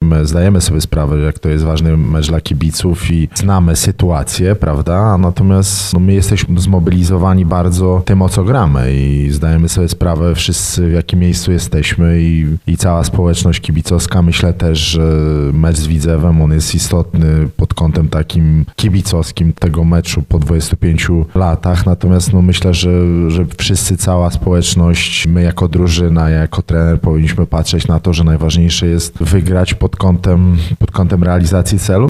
zdajemy sobie sprawę, jak to jest ważny mecz dla kibiców i znamy sytuację, prawda? Natomiast my jesteśmy zmobilizowani bardzo tym, o co gramy i zdajemy sobie sprawę wszyscy, w jakim miejscu jesteśmy i cała społeczność kibicowska. Myślę też, że mecz z Widzewem, on jest istotny pod kątem takim kibicowskim tego meczu po 25 latach. Natomiast myślę, że wszyscy, cała społeczność, my jako drużyna, ja jako trener powinniśmy patrzeć na to, że najważniejsze jest wygrać pod kątem realizacji celu.